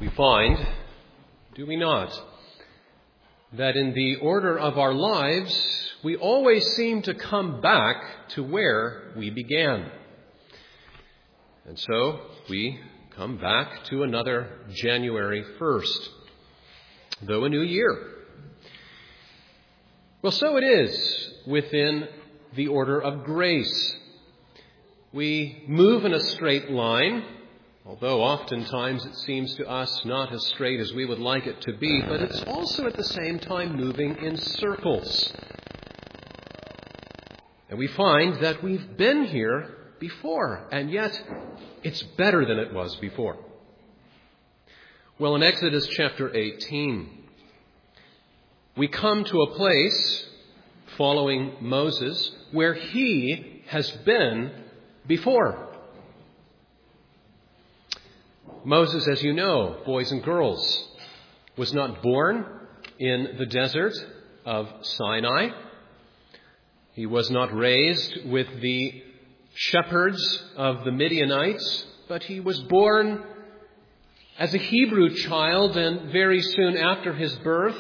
We find, do we not, that in the order of our lives, we always seem to come back to where we began. And so we come back to another January 1st, though a new year. Well, so it is within the order of grace. We move in a straight line, although oftentimes it seems to us not as straight as we would like it to be, but it's also at the same time moving in circles. And we find that we've been here before, and yet it's better than it was before. Well, in Exodus chapter 18, we come to a place, following Moses, where he has been before. Moses, as you know, boys and girls, was not born in the desert of Sinai. He was not raised with the shepherds of the Midianites, but he was born as a Hebrew child, and very soon after his birth,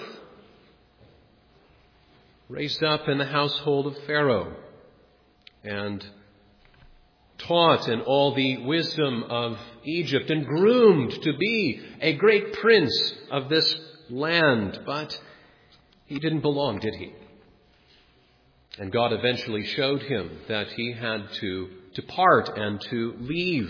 raised up in the household of Pharaoh and taught in all the wisdom of Egypt and groomed to be a great prince of this land. But he didn't belong, did he? And God eventually showed him that he had to depart and to leave.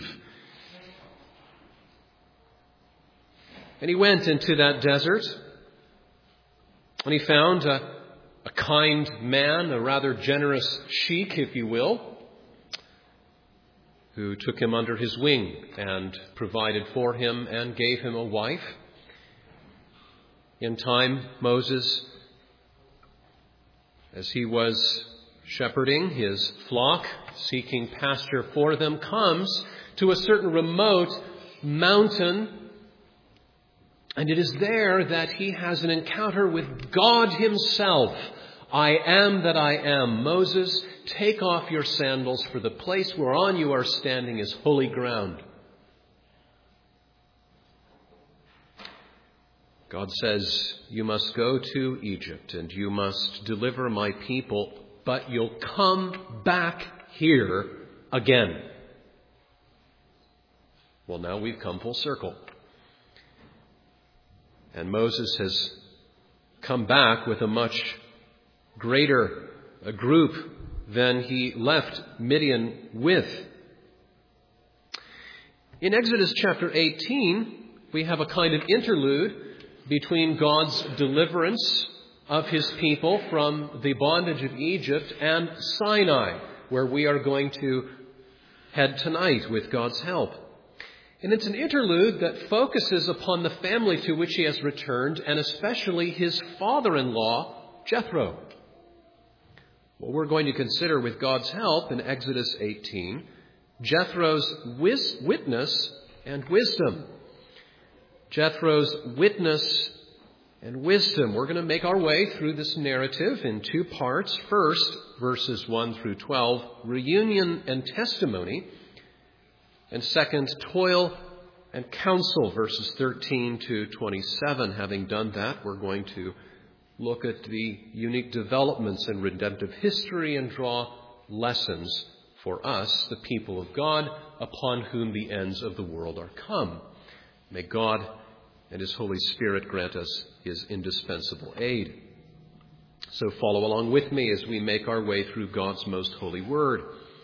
And he went into that desert, and he found a kind man, a rather generous sheik, if you will, who took him under his wing and provided for him and gave him a wife. In time, Moses, as he was shepherding his flock, seeking pasture for them, comes to a certain remote mountain, and it is there that he has an encounter with God himself. I am that I am. Moses, take off your sandals, for the place whereon you are standing is holy ground. God says, you must go to Egypt and you must deliver my people, but you'll come back here again. Well, now we've come full circle. And Moses has come back with a much greater group than he left Midian with. In Exodus chapter 18, we have a kind of interlude between God's deliverance of his people from the bondage of Egypt and Sinai, where we are going to head tonight with God's help. And it's an interlude that focuses upon the family to which he has returned, and especially his father-in-law, Jethro. Well, we're going to consider with God's help in Exodus 18, Jethro's witness and wisdom. Jethro's witness and wisdom. We're going to make our way through this narrative in two parts. First, verses 1 through 12, reunion and testimony. And second, toil and counsel, verses 13 to 27. Having done that, we're going to look at the unique developments in redemptive history and draw lessons for us, the people of God, upon whom the ends of the world are come. May God and his Holy Spirit grant us his indispensable aid. So follow along with me as we make our way through God's most holy word.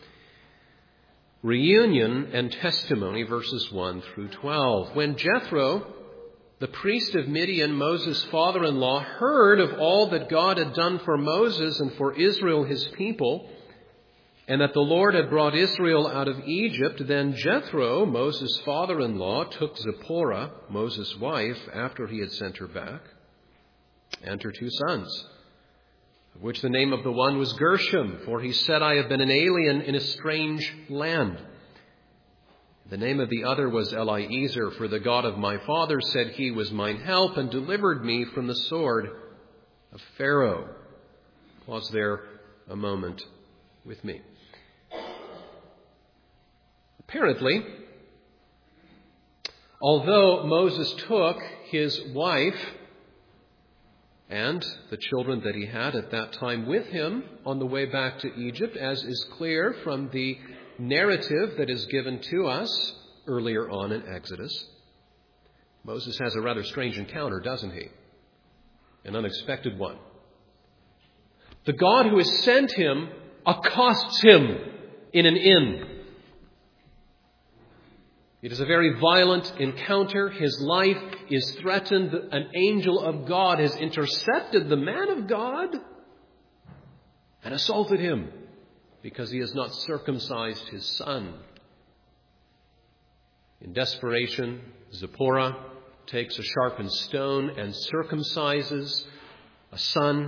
Reunion and testimony, verses 1 through 12. When Jethro, the priest of Midian, Moses' father-in-law, heard of all that God had done for Moses and for Israel, his people, and that the Lord had brought Israel out of Egypt, then Jethro, Moses' father-in-law, took Zipporah, Moses' wife, after he had sent her back, and her two sons, of which the name of the one was Gershom, for he said, I have been an alien in a strange land. The name of the other was Eliezer, for the God of my father said he was mine help and delivered me from the sword of Pharaoh. Pause there a moment with me. Apparently, Although Moses took his wife and the children that he had at that time with him on the way back to Egypt, as is clear from the narrative that is given to us earlier on in Exodus, Moses has a rather strange encounter, doesn't he? An unexpected one. The God who has sent him accosts him in an inn. It is a very violent encounter. His life is threatened. An angel of God has intercepted the man of God and assaulted him because he has not circumcised his son. In desperation, Zipporah takes a sharpened stone and circumcises a son.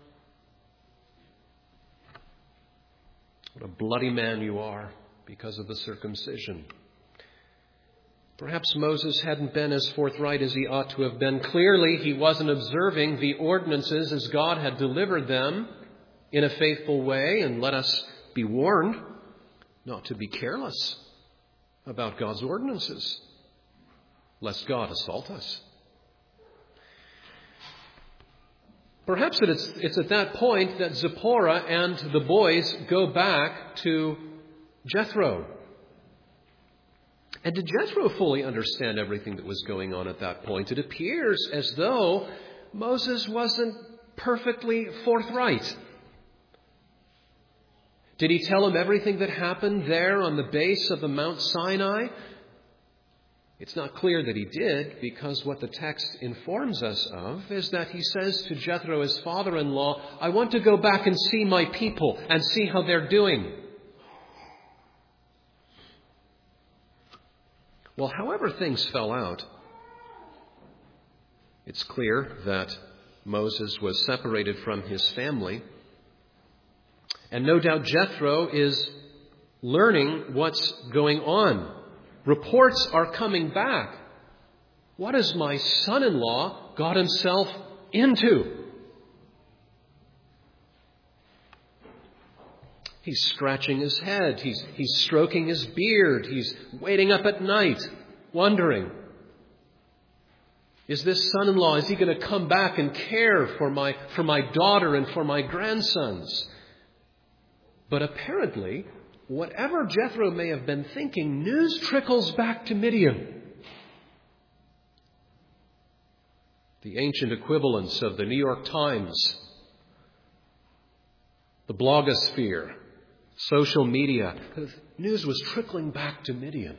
What a bloody man you are because of the circumcision. Perhaps Moses hadn't been as forthright as he ought to have been. Clearly, he wasn't observing the ordinances as God had delivered them in a faithful way. And let us be warned not to be careless about God's ordinances, lest God assault us. Perhaps it's at that point that Zipporah and the boys go back to Jethro. And did Jethro fully understand everything that was going on at that point? It appears as though Moses wasn't perfectly forthright. Did he tell him everything that happened there on the base of the Mount Sinai? It's not clear that he did, because what the text informs us of is that he says to Jethro, his father-in-law, I want to go back and see my people and see how they're doing. Well, however things fell out, it's clear that Moses was separated from his family. And no doubt Jethro is learning what's going on. Reports are coming back. What has my son-in-law got himself into? He's scratching his head. He's stroking his beard. He's waiting up at night, wondering, is this son-in-law, is he going to come back and care for my daughter and for my grandsons? But apparently, whatever Jethro may have been thinking, news trickles back to Midian. The ancient equivalents of the New York Times, the blogosphere, social media. News was trickling back to Midian.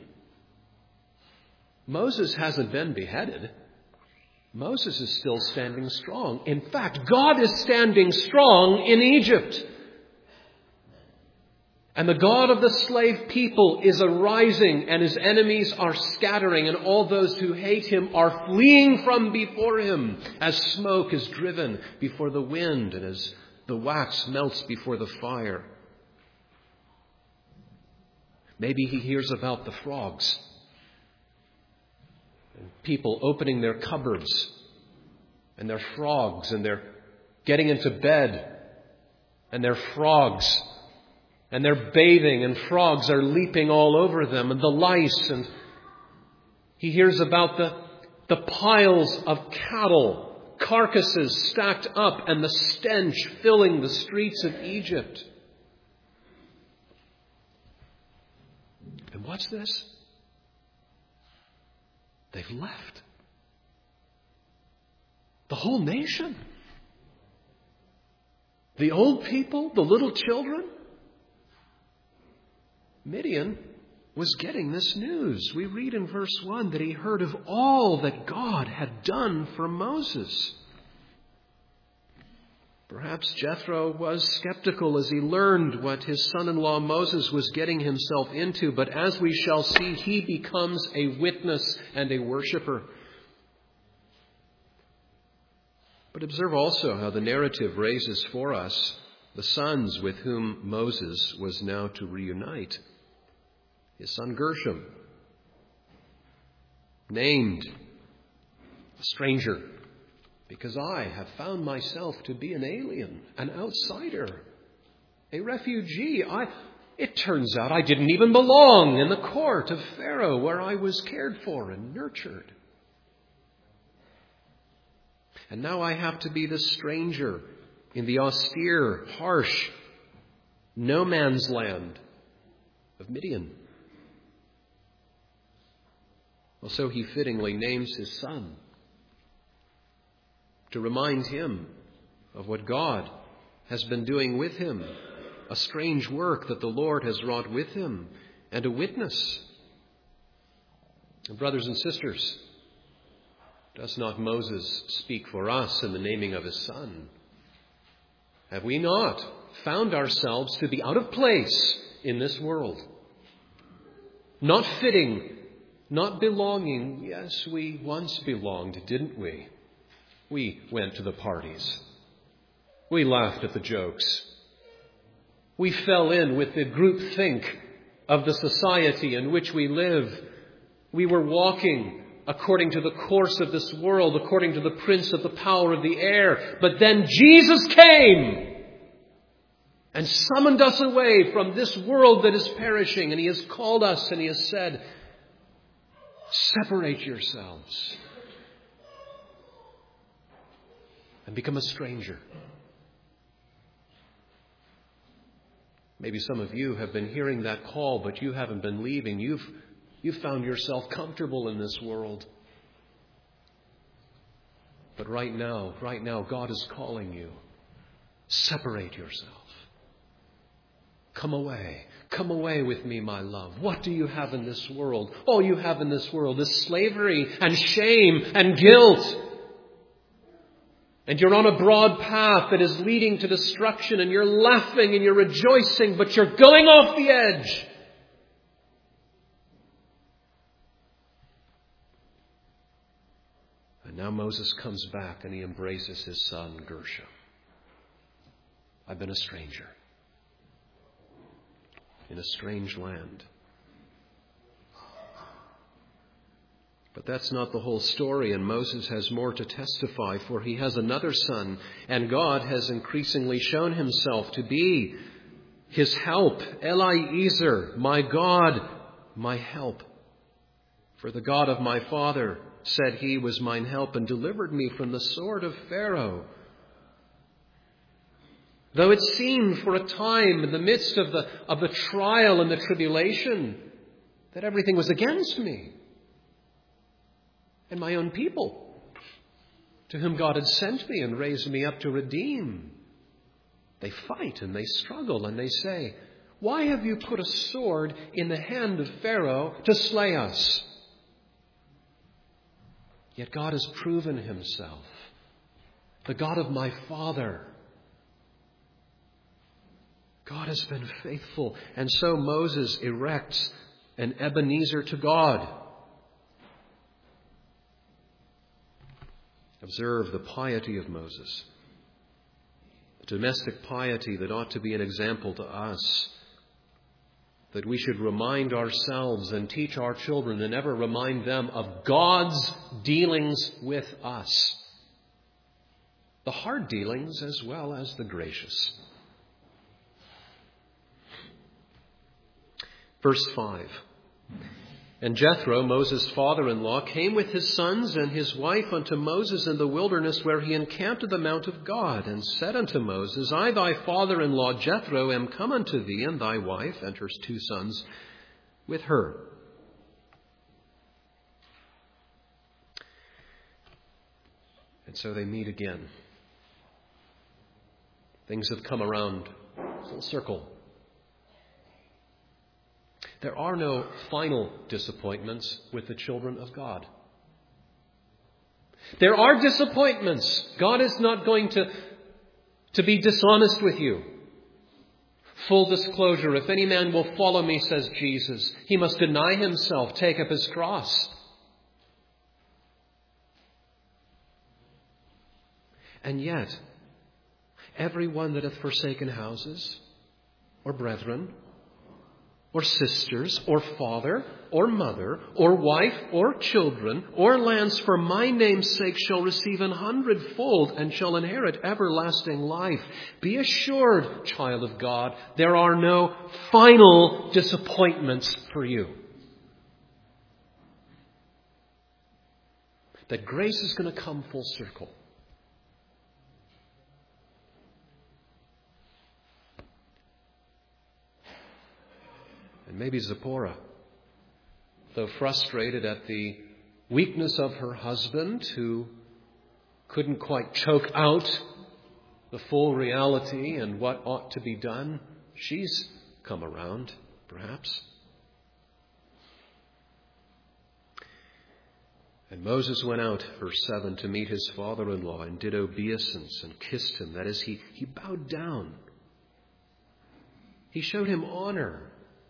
Moses hasn't been beheaded. Moses is still standing strong. In fact, God is standing strong in Egypt. And the God of the slave people is arising, and his enemies are scattering, and all those who hate him are fleeing from before him, as smoke is driven before the wind, and as the wax melts before the fire. Maybe he hears about the frogs, and people opening their cupboards, and they're frogs, and they're getting into bed, and they're frogs. And they're bathing, and frogs are leaping all over them, and the lice. And he hears about the piles of cattle, carcasses stacked up, and the stench filling the streets of Egypt. And what's this? They've left. The whole nation. The old people, the little children. Midian was getting this news. We read in verse 1 that he heard of all that God had done for Moses. Perhaps Jethro was skeptical as he learned what his son-in-law Moses was getting himself into, but as we shall see, he becomes a witness and a worshiper. But observe also how the narrative raises for us the sons with whom Moses was now to reunite. His son Gershom, named a stranger, because I have found myself to be an alien, an outsider, a refugee. It turns out I didn't even belong in the court of Pharaoh where I was cared for and nurtured. And now I have to be the stranger in the austere, harsh, no man's land of Midian. Well, so he fittingly names his son to remind him of what God has been doing with him, a strange work that the Lord has wrought with him, and a witness. And brothers and sisters, does not Moses speak for us in the naming of his son? Have we not found ourselves to be out of place in this world? Not fitting, not belonging. Yes, we once belonged, didn't we? We went to the parties. We laughed at the jokes. We fell in with the groupthink of the society in which we live. We were walking according to the course of this world, according to the prince of the power of the air. But then Jesus came and summoned us away from this world that is perishing. And he has called us and he has said, separate yourselves and become a stranger. Maybe some of you have been hearing that call, but you haven't been leaving. You've found yourself comfortable in this world. But right now, God is calling you. Separate yourself. Come away. Come away with me, my love. What do you have in this world? All you have in this world is slavery and shame and guilt. And you're on a broad path that is leading to destruction, and you're laughing and you're rejoicing, but you're going off the edge. And now Moses comes back and he embraces his son, Gershom. I've been a stranger in a strange land. But that's not the whole story, and Moses has more to testify, for he has another son, and God has increasingly shown himself to be his help. Eliezer, my God, my help. For the God of my father, said he, was mine help and delivered me from the sword of Pharaoh. Though it seemed for a time in the midst of the trial and the tribulation that everything was against me and my own people, to whom God had sent me and raised me up to redeem. They fight and they struggle and they say, why have you put a sword in the hand of Pharaoh to slay us? Yet God has proven himself, the God of my father. God has been faithful. And so Moses erects an Ebenezer to God. Observe the piety of Moses. The domestic piety that ought to be an example to us. That we should remind ourselves and teach our children and ever remind them of God's dealings with us. The hard dealings as well as the gracious. Verse 5. And Jethro, Moses' father-in-law, came with his sons and his wife unto Moses in the wilderness, where he encamped at the mount of God, and said unto Moses, I, thy father-in-law Jethro, am come unto thee, and thy wife, and her 2 sons, with her. And so they meet again. Things have come around full circle. There are no final disappointments with the children of God. There are disappointments. God is not going to be dishonest with you. Full disclosure, if any man will follow me, says Jesus, he must deny himself, take up his cross. And yet, every one that hath forsaken houses, or brethren, or sisters, or father, or mother, or wife, or children, or lands for my name's sake shall receive 100-fold and shall inherit everlasting life. Be assured, child of God, there are no final disappointments for you. That grace is going to come full circle. And maybe Zipporah, though frustrated at the weakness of her husband, who couldn't quite choke out the full reality and what ought to be done, she's come around, perhaps. And Moses went out, verse 7, to meet his father-in-law and did obeisance and kissed him. That is, he bowed down. He showed him honor.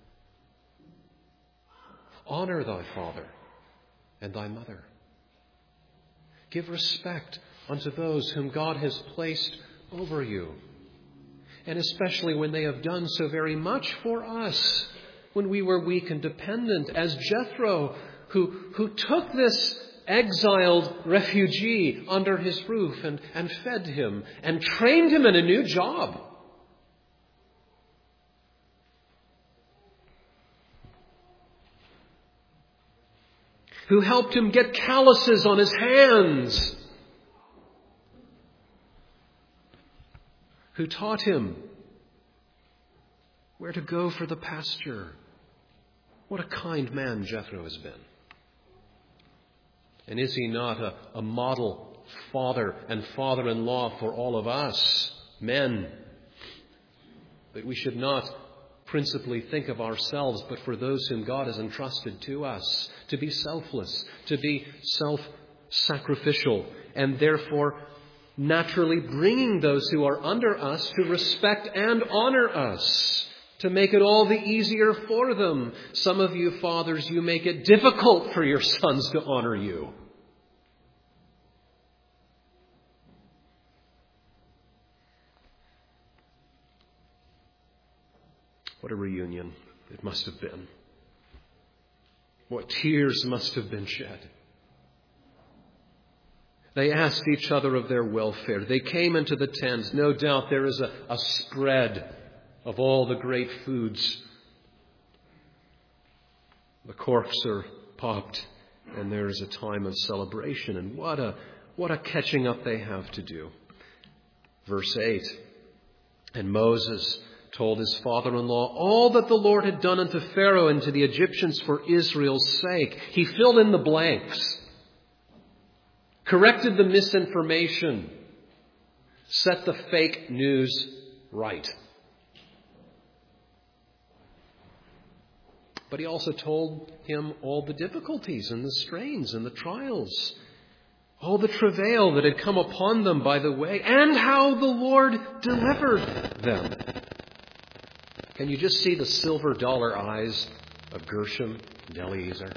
Honor thy father and thy mother. Give respect unto those whom God has placed over you. And especially when they have done so very much for us, when we were weak and dependent, as Jethro, who took this exiled refugee under his roof and fed him and trained him in a new job. Who helped him get calluses on his hands. Who taught him where to go for the pasture. What a kind man Jethro has been. And is he not a model father and father-in-law for all of us, men? But we should not principally think of ourselves, but for those whom God has entrusted to us, to be selfless, to be self-sacrificial, and therefore naturally bringing those who are under us to respect and honor us, to make it all the easier for them. Some of you fathers, you make it difficult for your sons to honor you. What a reunion it must have been. What tears must have been shed. They asked each other of their welfare. They came into the tent. No doubt there is a spread of all the great foods. The corks are popped and there is a time of celebration. And what a catching up they have to do. Verse 8. And Moses told his father-in-law all that the Lord had done unto Pharaoh and to the Egyptians for Israel's sake. He filled in the blanks, corrected the misinformation, set the fake news right. But he also told him all the difficulties and the strains and the trials, all the travail that had come upon them by the way, and how the Lord delivered them. Can you just see the silver dollar eyes of Gershom and Eliezer?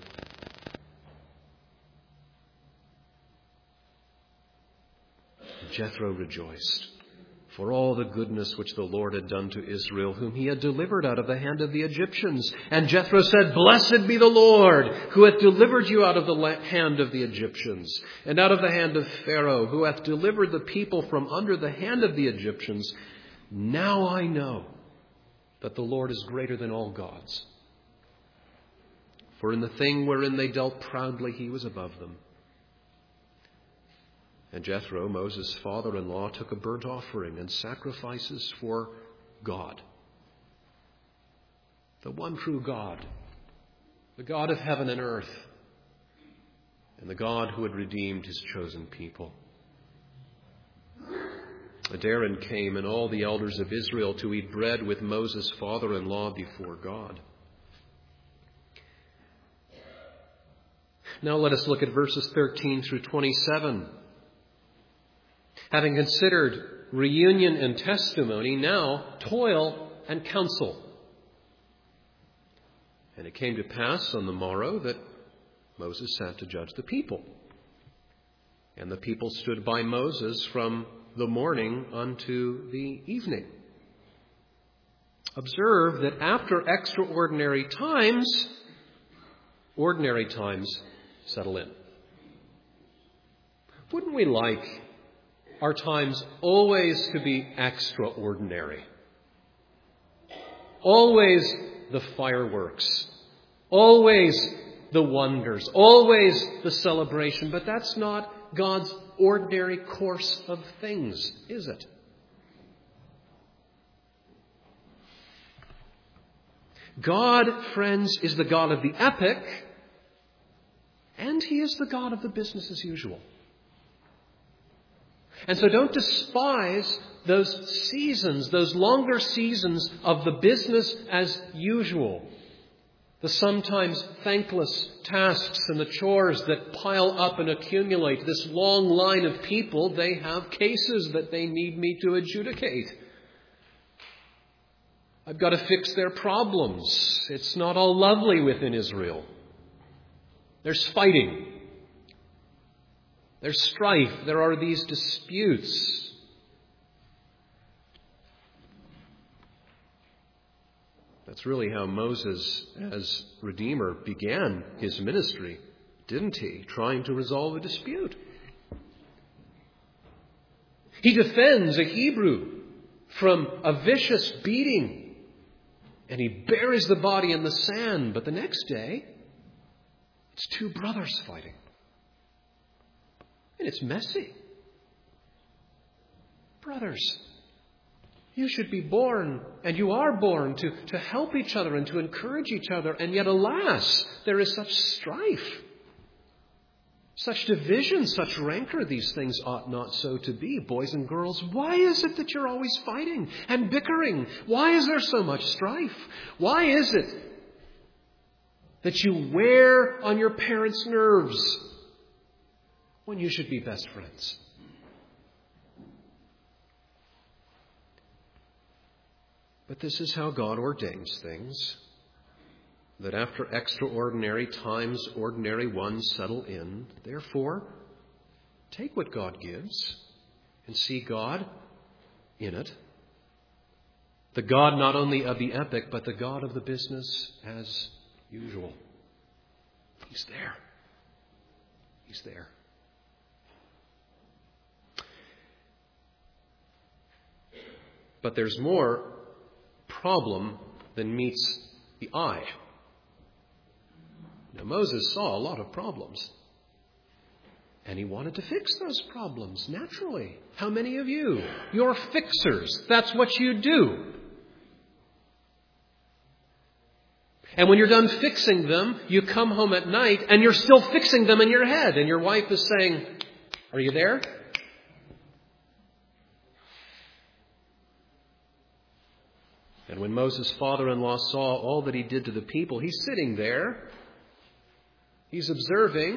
Jethro rejoiced for all the goodness which the Lord had done to Israel, whom he had delivered out of the hand of the Egyptians. And Jethro said, Blessed be the Lord, who hath delivered you out of the hand of the Egyptians, and out of the hand of Pharaoh, who hath delivered the people from under the hand of the Egyptians. Now I know that the Lord is greater than all gods. For in the thing wherein they dealt proudly, he was above them. And Jethro, Moses' father-in-law, took a burnt offering and sacrifices for God, the one true God, the God of heaven and earth, and the God who had redeemed his chosen people. And Aaron came and all the elders of Israel to eat bread with Moses' father-in-law before God. Now let us look at verses 13 through 27. Having considered reunion and testimony, now toil and counsel. And it came to pass on the morrow that Moses sat to judge the people. And the people stood by Moses from the morning unto the evening. observe that after extraordinary times, ordinary times settle in. Wouldn't we like our times always to be extraordinary? Always the fireworks, always the wonders, always the celebration. But that's not God's ordinary course of things, is it? God, friends, is the God of the epic, and He is the God of the business as usual. And so don't despise those seasons, those longer seasons of the business as usual. The sometimes thankless tasks and the chores that pile up and accumulate. This long line of people, they have cases that they need me to adjudicate. I've got to fix their problems. It's not all lovely within Israel. There's fighting. There's strife. There are these disputes. That's really how Moses, as Redeemer, began his ministry, didn't he? Trying to resolve a dispute. He defends a Hebrew from a vicious beating. And he buries the body in the sand. But the next day, it's two brothers fighting. And it's messy. Brothers, you should be born, and you are born, to help each other and to encourage each other. And yet, alas, there is such strife, such division, such rancor. These things ought not so to be. Boys and girls, why is it that you're always fighting and bickering? Why is there so much strife? Why is it that you wear on your parents' nerves when you should be best friends? But this is how God ordains things, that after extraordinary times, ordinary ones settle in. Therefore, take what God gives and see God in it. The God not only of the epic, but the God of the business as usual. He's there. He's there. But there's more problem than meets the eye. Now, Moses saw a lot of problems, and he wanted to fix those problems, naturally. How many of you? You're fixers. That's what you do. And when you're done fixing them, you come home at night, and you're still fixing them in your head, and your wife is saying, "Are you there?" And when Moses' father-in-law saw all that he did to the people, he's sitting there. He's observing.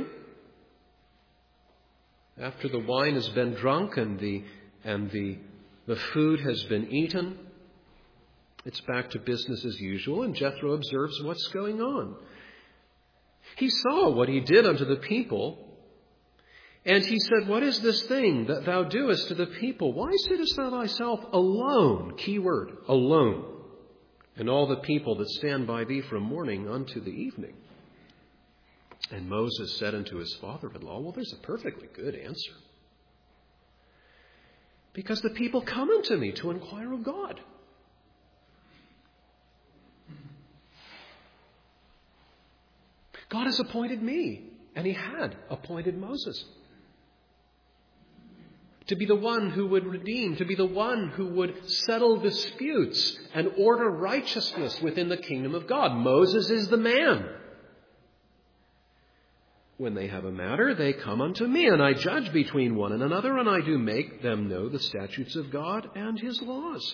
After the wine has been drunk and the food has been eaten, it's back to business as usual, and Jethro observes what's going on. He saw what he did unto the people, and he said, "What is this thing that thou doest to the people? Why sittest thou thyself alone?" Key word, alone. "And all the people that stand by thee from morning unto the evening." And Moses said unto his father-in-law, well, there's a perfectly good answer. Because the people come unto me to inquire of God. God has appointed me, and he had appointed Moses to be the one who would redeem, to be the one who would settle disputes and order righteousness within the kingdom of God. Moses is the man. When they have a matter, they come unto me, and I judge between one and another, and I do make them know the statutes of God and his laws.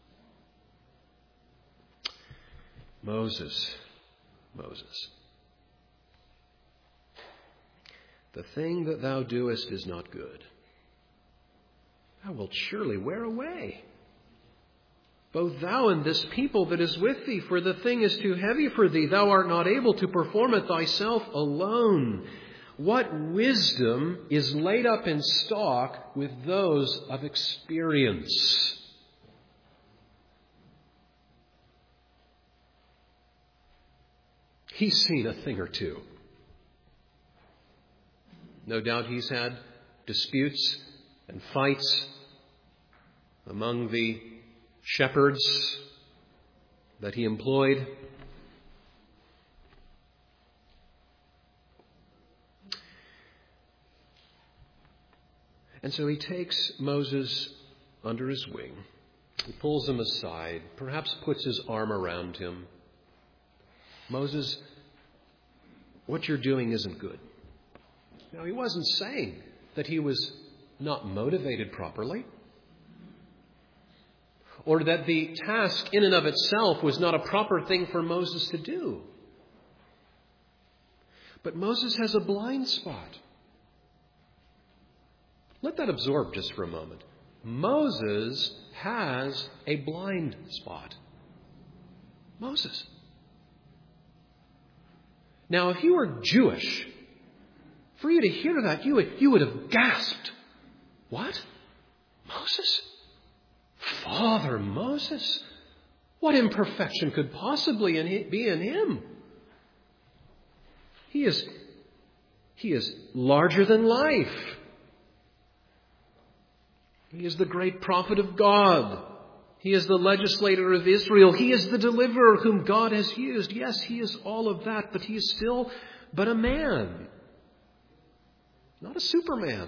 Moses. The thing that thou doest is not good. Thou wilt surely wear away, both thou and this people that is with thee, for the thing is too heavy for thee. Thou art not able to perform it thyself alone. What wisdom is laid up in stock with those of experience? He's seen a thing or two. No doubt he's had disputes and fights among the shepherds that he employed. And so he takes Moses under his wing. He pulls him aside, perhaps puts his arm around him. Moses, what you're doing isn't good. Now, he wasn't saying that he was not motivated properly, or that the task in and of itself was not a proper thing for Moses to do. But Moses has a blind spot. Let that absorb just for a moment. Moses has a blind spot. Moses. Now, if you were Jewish, for you to hear that, you would have gasped. What? Moses? Father Moses? What imperfection could possibly be in him? He is larger than life. He is the great prophet of God. He is the legislator of Israel. He is the deliverer whom God has used. Yes, he is all of that, but he is still but a man. Not a Superman.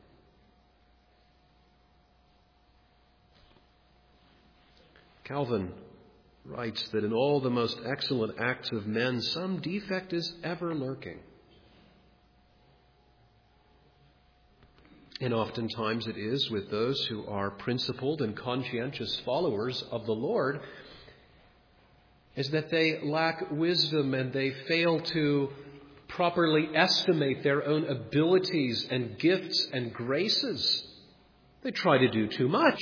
Calvin writes that in all the most excellent acts of men, some defect is ever lurking. And oftentimes it is with those who are principled and conscientious followers of the Lord, is that they lack wisdom and they fail to properly estimate their own abilities and gifts and graces. They try to do too much.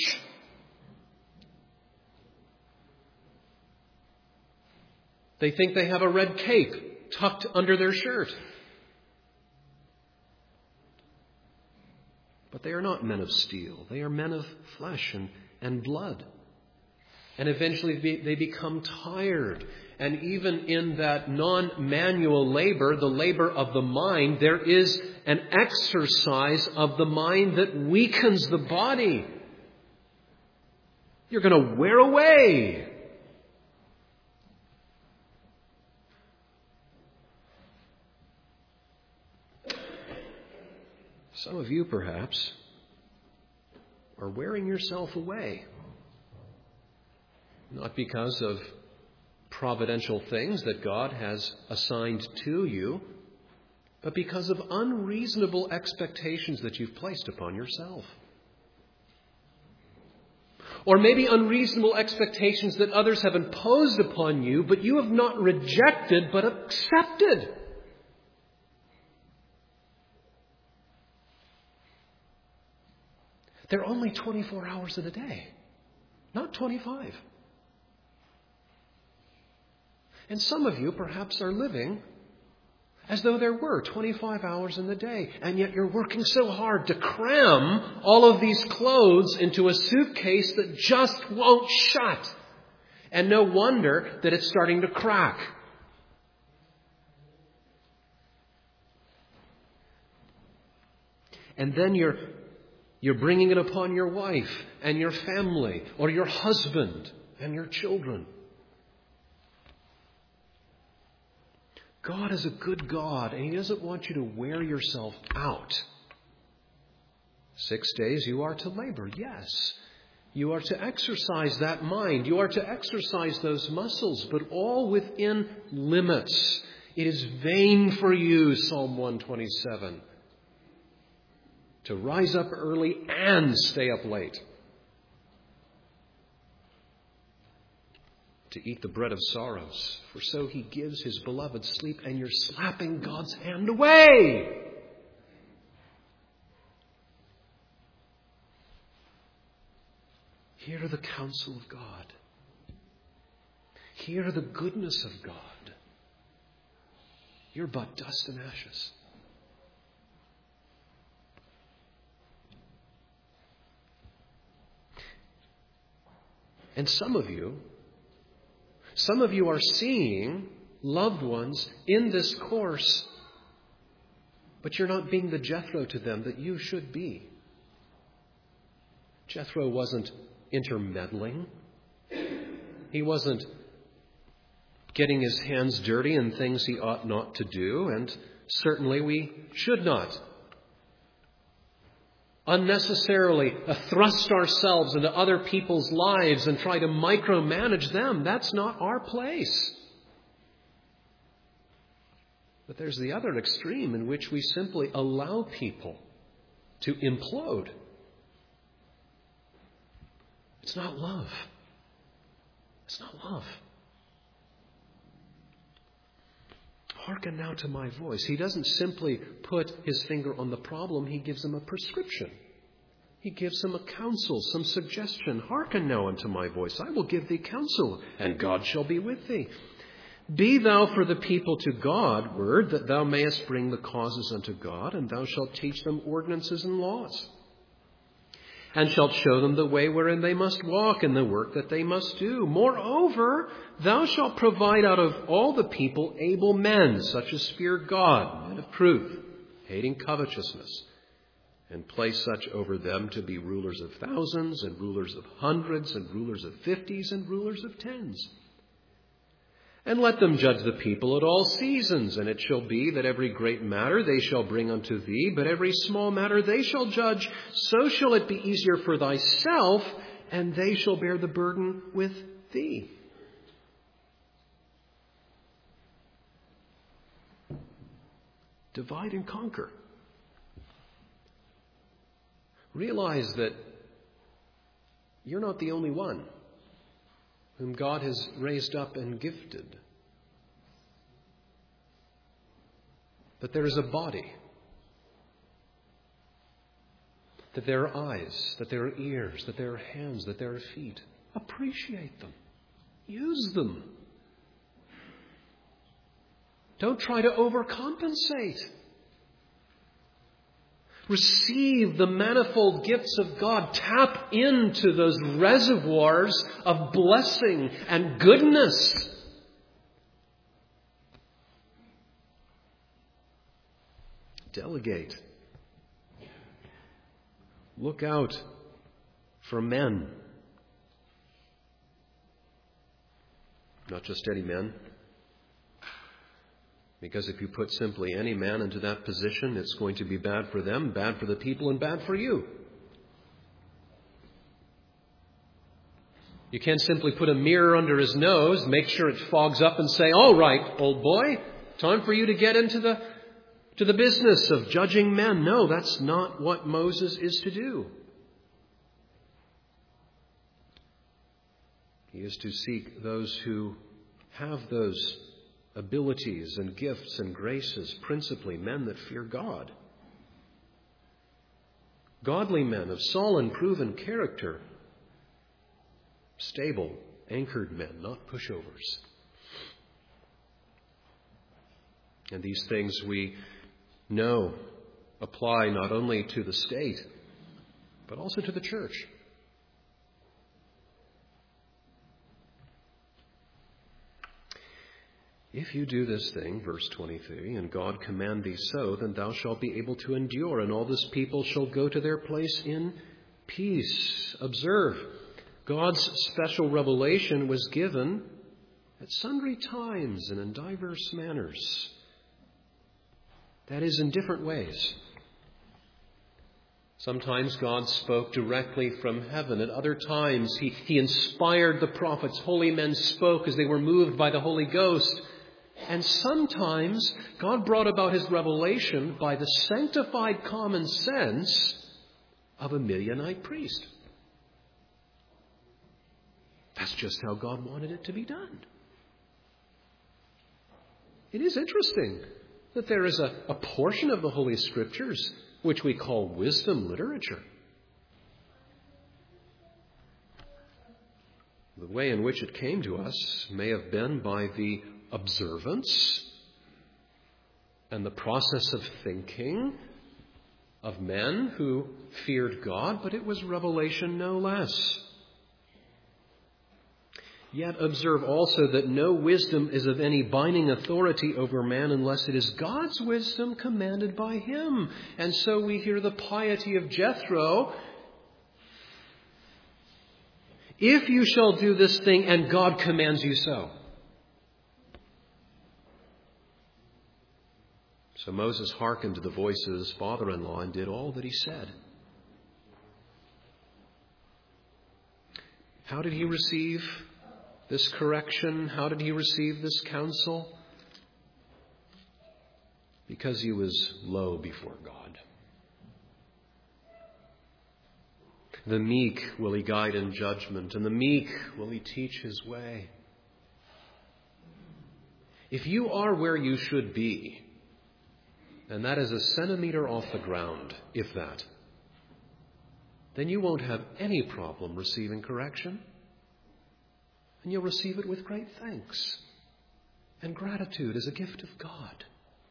They think they have a red cape tucked under their shirt. But they are not men of steel. They are men of flesh and blood. And eventually they become tired. And even in that non-manual labor, the labor of the mind, there is an exercise of the mind that weakens the body. You're going to wear away. Some of you, perhaps, are wearing yourself away. Not because of providential things that God has assigned to you, but because of unreasonable expectations that you've placed upon yourself. Or maybe unreasonable expectations that others have imposed upon you, but you have not rejected, but accepted. There are only 24 hours in a day, not 25. And some of you perhaps are living as though there were 25 hours in the day, and yet you're working so hard to cram all of these clothes into a suitcase that just won't shut. And no wonder that it's starting to crack. And then you're bringing it upon your wife and your family or your husband and your children. God is a good God, and He doesn't want you to wear yourself out. 6 days you are to labor, yes. You are to exercise that mind. You are to exercise those muscles, but all within limits. It is vain for you, Psalm 127. To rise up early and stay up late. To eat the bread of sorrows, for so He gives His beloved sleep, and you're slapping God's hand away. Hear the counsel of God. Hear the goodness of God. You're but dust and ashes. And some of you are seeing loved ones in this course, but you're not being the Jethro to them that you should be. Jethro wasn't intermeddling. He wasn't getting his hands dirty in things he ought not to do, and certainly we should not unnecessarily thrust ourselves into other people's lives and try to micromanage them. That's not our place. But there's the other extreme in which we simply allow people to implode. It's not love. It's not love. Hearken now to my voice. He doesn't simply put his finger on the problem. He gives them a prescription. He gives them a counsel, some suggestion. Hearken now unto my voice. I will give thee counsel, and God shall be with thee. Be thou for the people to God, word, that thou mayest bring the causes unto God, and thou shalt teach them ordinances and laws. And shalt show them the way wherein they must walk, and the work that they must do. Moreover, thou shalt provide out of all the people able men, such as fear God, men of truth, hating covetousness, and place such over them to be rulers of thousands, and rulers of hundreds, and rulers of 50s, and rulers of 10s. And let them judge the people at all seasons. And it shall be that every great matter they shall bring unto thee, but every small matter they shall judge. So shall it be easier for thyself, and they shall bear the burden with thee. Divide and conquer. Realize that you're not the only one whom God has raised up and gifted. That there is a body. That there are eyes. That there are ears. That there are hands. That there are feet. Appreciate them. Use them. Don't try to overcompensate. Receive the manifold gifts of God. Tap into those reservoirs of blessing and goodness. Delegate. Look out for men. Not just any men. Because if you put simply any man into that position, it's going to be bad for them, bad for the people, and bad for you. You can't simply put a mirror under his nose, make sure it fogs up, and say, all right, old boy, time for you to get into the business of judging men. No, that's not what Moses is to do. He is to seek those who have those abilities and gifts and graces, principally men that fear God. Godly men of solid, proven character. Stable, anchored men, not pushovers. And these things we know apply not only to the state, but also to the church. If you do this thing, verse 23, and God command thee so, then thou shalt be able to endure, and all this people shall go to their place in peace. Observe, God's special revelation was given at sundry times and in diverse manners. That is, in different ways. Sometimes God spoke directly from heaven. At other times, He inspired the prophets. Holy men spoke as they were moved by the Holy Ghost. And sometimes God brought about His revelation by the sanctified common sense of a Midianite priest. That's just how God wanted it to be done. It is interesting that there is a portion of the Holy Scriptures which we call wisdom literature. The way in which it came to us may have been by the observance and the process of thinking of men who feared God, but it was revelation no less. Yet observe also that no wisdom is of any binding authority over man unless it is God's wisdom commanded by him. And so we hear the piety of Jethro. If you shall do this thing and God commands you so. So Moses hearkened to the voice of his father-in-law and did all that he said. How did he receive this correction? How did he receive this counsel? Because he was low before God. The meek will he guide in judgment, and the meek will he teach his way. If you are where you should be, and that is a centimeter off the ground, if that, then you won't have any problem receiving correction. And you'll receive it with great thanks and gratitude as a gift of God.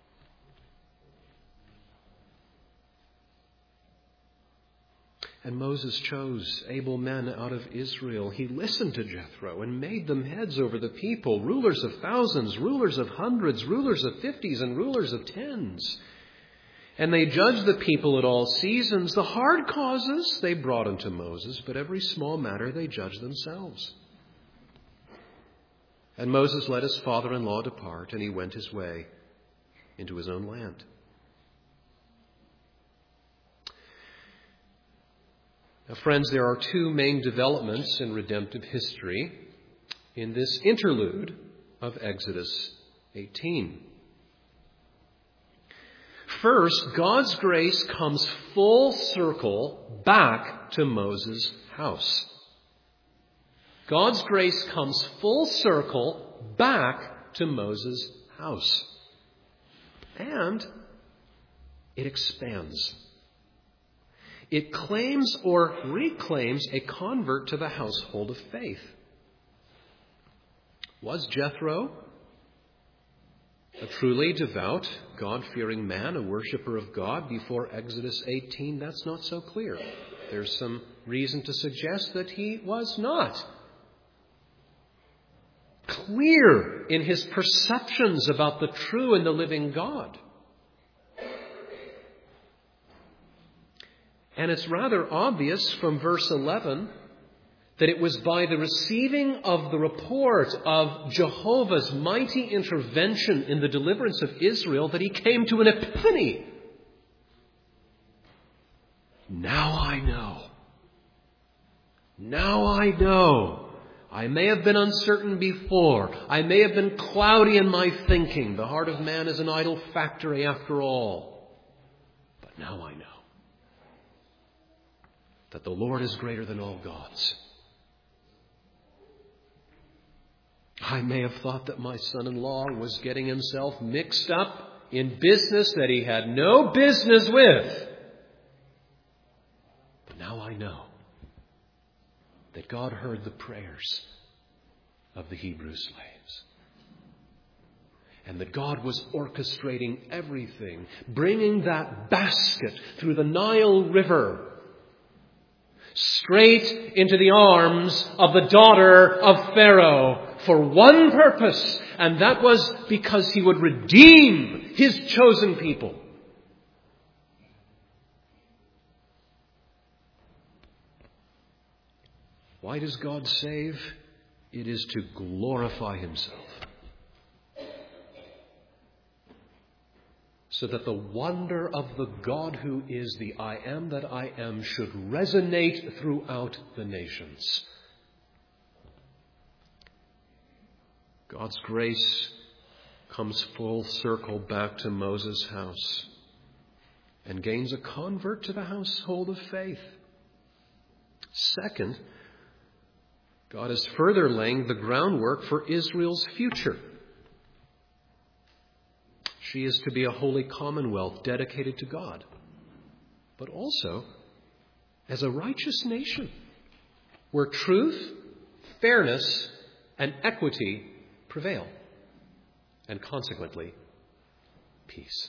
And Moses chose able men out of Israel. He listened to Jethro and made them heads over the people, rulers of thousands, rulers of hundreds, rulers of 50s, and rulers of 10s. And they judged the people at all seasons. The hard causes they brought unto Moses, but every small matter they judged themselves. And Moses let his father-in-law depart, and he went his way into his own land. Now, friends, there are two main developments in redemptive history in this interlude of Exodus 18. First, God's grace comes full circle back to Moses' house. God's grace comes full circle back to Moses' house. And it expands. It claims or reclaims a convert to the household of faith. Was Jethro a truly devout, God-fearing man, a worshiper of God before Exodus 18? That's not so clear. There's some reason to suggest that he was not clear in his perceptions about the true and the living God. And it's rather obvious from verse 11 that it was by the receiving of the report of Jehovah's mighty intervention in the deliverance of Israel that he came to an epiphany. Now I know. Now I know. I may have been uncertain before. I may have been cloudy in my thinking. The heart of man is an idle factory after all. But now I know that the Lord is greater than all gods. I may have thought that my son-in-law was getting himself mixed up in business that he had no business with. But now I know that God heard the prayers of the Hebrew slaves. And that God was orchestrating everything, bringing that basket through the Nile River straight into the arms of the daughter of Pharaoh for one purpose, and that was because he would redeem his chosen people. Why does God save? It is to glorify himself, so that the wonder of the God who is the I am that I am should resonate throughout the nations. God's grace comes full circle back to Moses' house and gains a convert to the household of faith. Second, God is further laying the groundwork for Israel's future. She is to be a holy commonwealth dedicated to God, but also as a righteous nation where truth, fairness, and equity prevail, and consequently, peace.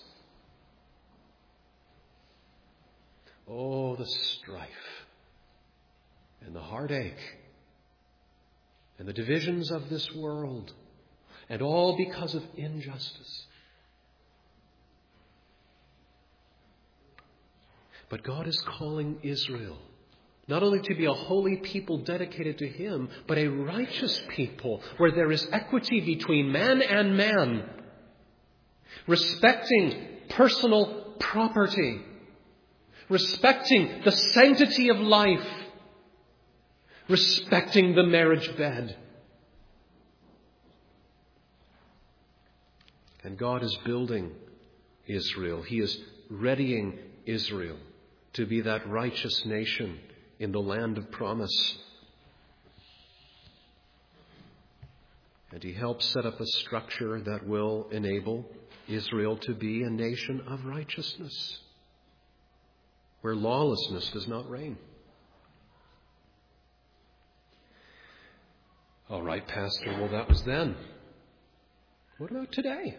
Oh, the strife and the heartache and the divisions of this world, and all because of injustice. But God is calling Israel not only to be a holy people dedicated to Him, but a righteous people where there is equity between man and man, respecting personal property, respecting the sanctity of life, respecting the marriage bed. And God is building Israel. He is readying Israel to be that righteous nation in the land of promise. And He helps set up a structure that will enable Israel to be a nation of righteousness, where lawlessness does not reign. All right, Pastor, well, that was then. What about today?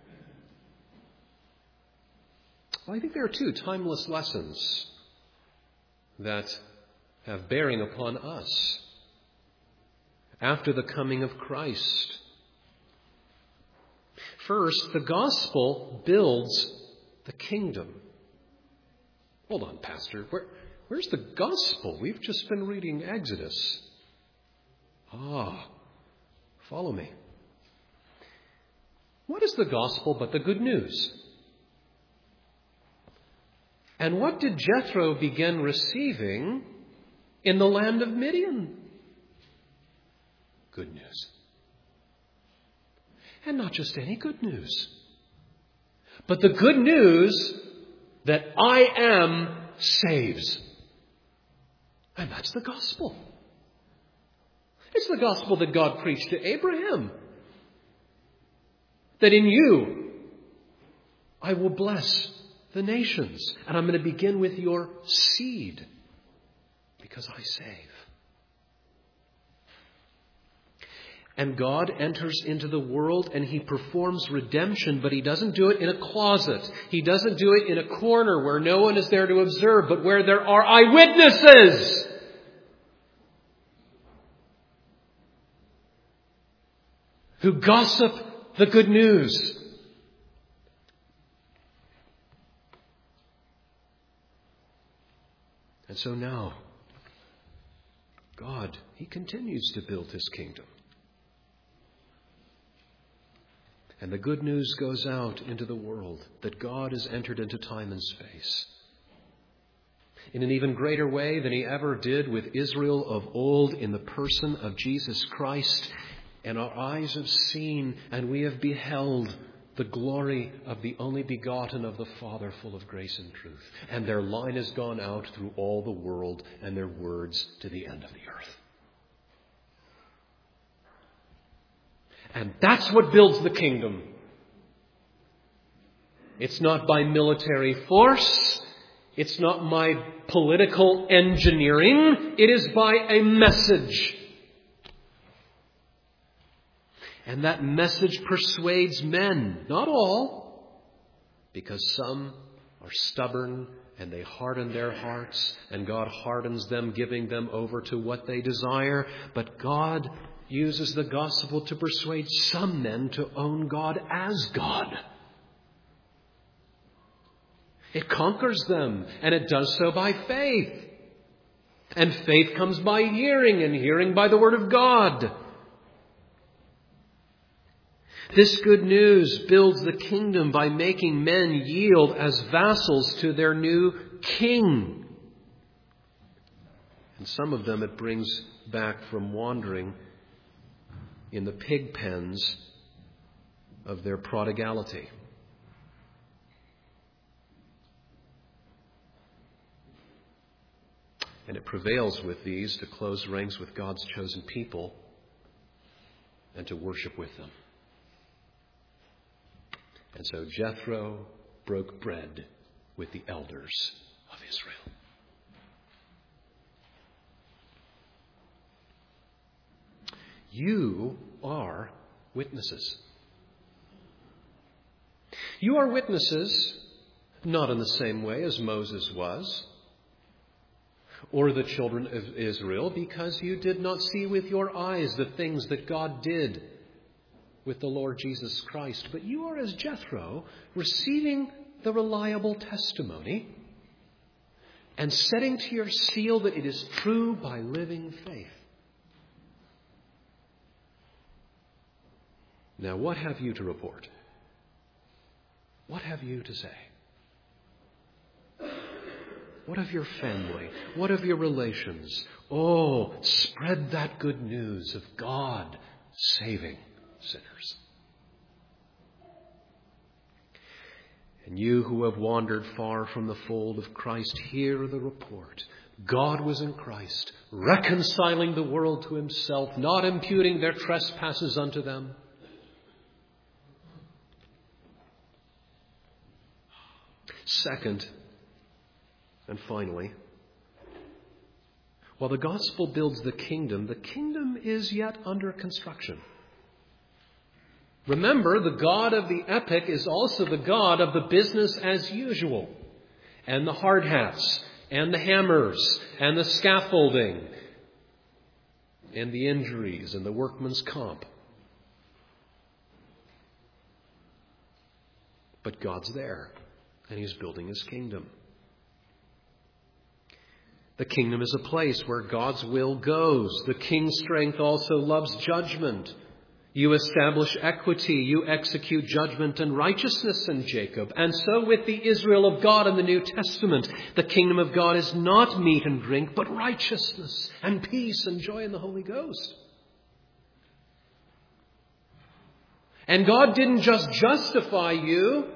Well, I think there are two timeless lessons that have bearing upon us after the coming of Christ. First, the gospel builds the kingdom. Hold on, Pastor. Where's the gospel? We've just been reading Exodus. Follow me. What is the gospel but the good news? And what did Jethro begin receiving in the land of Midian? Good news. And not just any good news, but the good news that I am saves. And that's the gospel. It's the gospel that God preached to Abraham. That in you, I will bless the nations. And I'm going to begin with your seed. Because I save. And God enters into the world and He performs redemption, but He doesn't do it in a closet. He doesn't do it in a corner where no one is there to observe, but where there are eyewitnesses. Who gossip the good news. And so now, God, He continues to build His kingdom. And the good news goes out into the world that God has entered into time and space in an even greater way than He ever did with Israel of old in the person of Jesus Christ. And our eyes have seen and we have beheld the glory of the only begotten of the Father, full of grace and truth. And their line has gone out through all the world and their words to the end of the earth. And that's what builds the kingdom. It's not by military force. It's not by political engineering. It is by a message. And that message persuades men, not all, because some are stubborn and they harden their hearts, and God hardens them, giving them over to what they desire. But God uses the gospel to persuade some men to own God as God. It conquers them, and it does so by faith. And faith comes by hearing, and hearing by the word of God. This good news builds the kingdom by making men yield as vassals to their new king. And some of them it brings back from wandering in the pig pens of their prodigality. And it prevails with these to close ranks with God's chosen people and to worship with them. And so Jethro broke bread with the elders of Israel. You are witnesses. You are witnesses, not in the same way as Moses was, or the children of Israel, because you did not see with your eyes the things that God did with the Lord Jesus Christ. But you are as Jethro, receiving the reliable testimony and setting to your seal that it is true by living faith. Now, what have you to report? What have you to say? What of your family? What of your relations? Oh, spread that good news of God saving sinners. And you who have wandered far from the fold of Christ, hear the report. God was in Christ, reconciling the world to himself, not imputing their trespasses unto them. Second, and finally, while the gospel builds the kingdom is yet under construction. Remember, the God of the epic is also the God of the business as usual, and the hard hats, and the hammers, and the scaffolding, and the injuries, and the workman's comp. But God's there, and he's building his kingdom. The kingdom is a place where God's will goes. The king's strength also loves judgment. You establish equity. You execute judgment and righteousness in Jacob. And so with the Israel of God in the New Testament, the kingdom of God is not meat and drink, but righteousness and peace and joy in the Holy Ghost. And God didn't just justify you.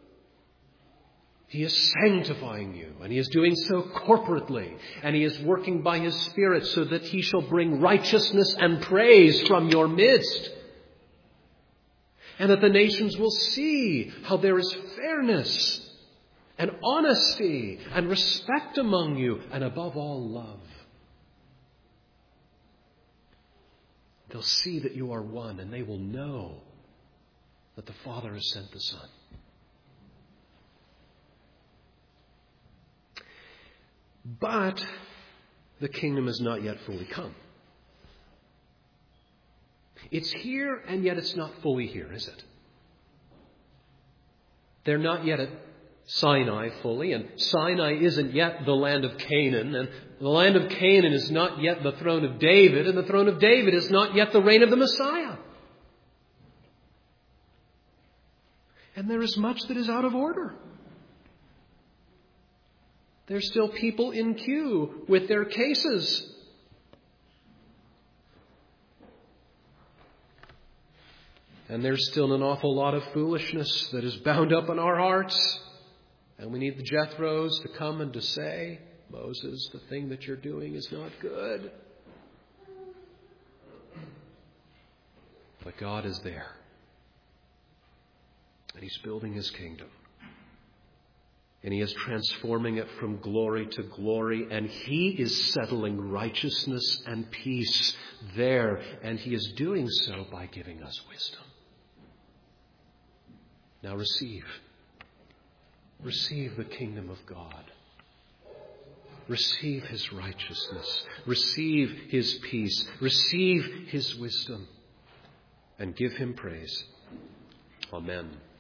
He is sanctifying you, and he is doing so corporately, and he is working by his Spirit so that he shall bring righteousness and praise from your midst. And that the nations will see how there is fairness and honesty and respect among you, and above all, love. They'll see that you are one, and they will know that the Father has sent the Son. But the kingdom has not yet fully come. It's here, and yet it's not fully here, is it? They're not yet at Sinai fully, and Sinai isn't yet the land of Canaan, and the land of Canaan is not yet the throne of David, and the throne of David is not yet the reign of the Messiah. And there is much that is out of order. There's still people in queue with their cases. And there's still an awful lot of foolishness that is bound up in our hearts. And we need the Jethros to come and to say, Moses, the thing that you're doing is not good. But God is there. And he's building his kingdom. And he is transforming it from glory to glory. And he is settling righteousness and peace there. And he is doing so by giving us wisdom. Now receive. Receive the kingdom of God. Receive his righteousness. Receive his peace. Receive his wisdom. And give him praise. Amen.